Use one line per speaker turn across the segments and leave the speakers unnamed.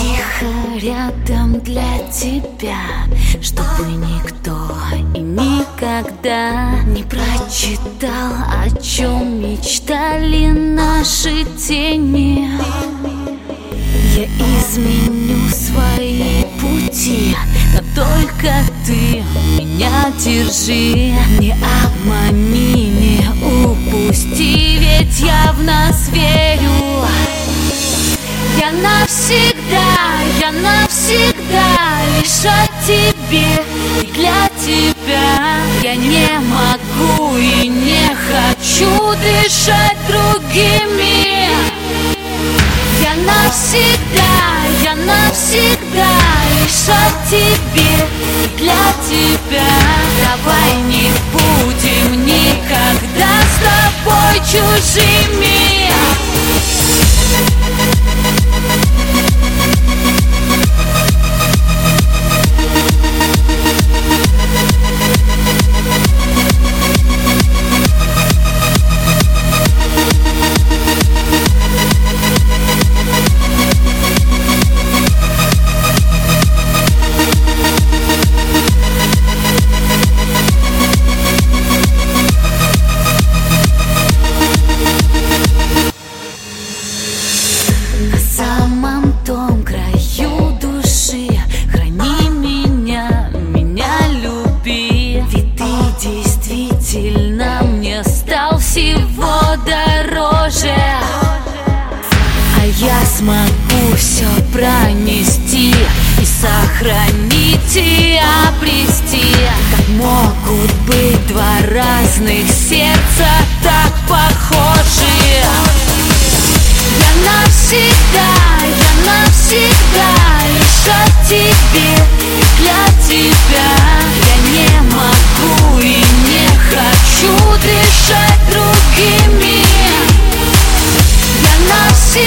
Тихо рядом для тебя, чтобы никто и никогда не прочитал, о чем мечтали наши тени. Я изменю свои пути, но только ты меня держи. Не обмани, не упусти, ведь я в нас верю. Я навсегда лишь о тебе и для тебя. Я не могу и не хочу дышать другими. Я навсегда лишь о тебе и для тебя. Давай не будем никогда с тобой чужими. Мне стал всего дороже, а я смогу все пронести и сохранить и обрести. Как могут быть два разных сердца так похожи? Я навсегда лишь о тебе и для тебя. Я не могу и не хочу дышать другими. Я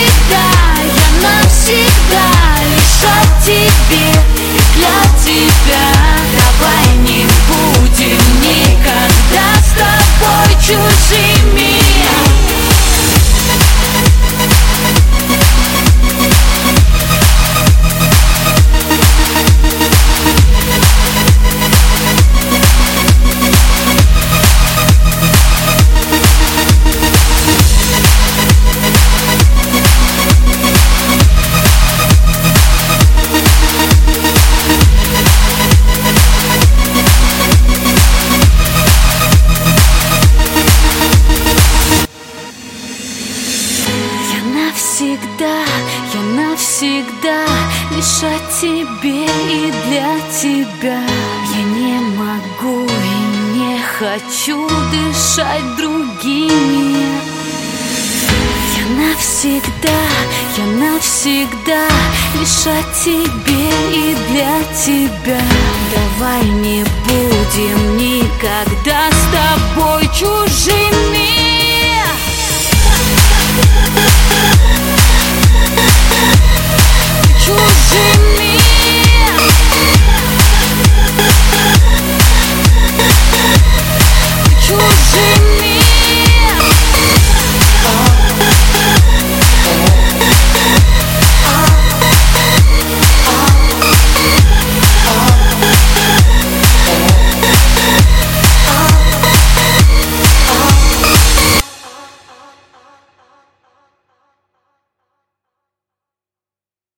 навсегда лишь о тебе и для тебя. Давай не будем никогда с тобой чужими. Я навсегда лишь о тебе и для тебя. Я не могу и не хочу дышать другими. Я навсегда лишь о тебе и для тебя. Давай не будем никогда с тобой чужими.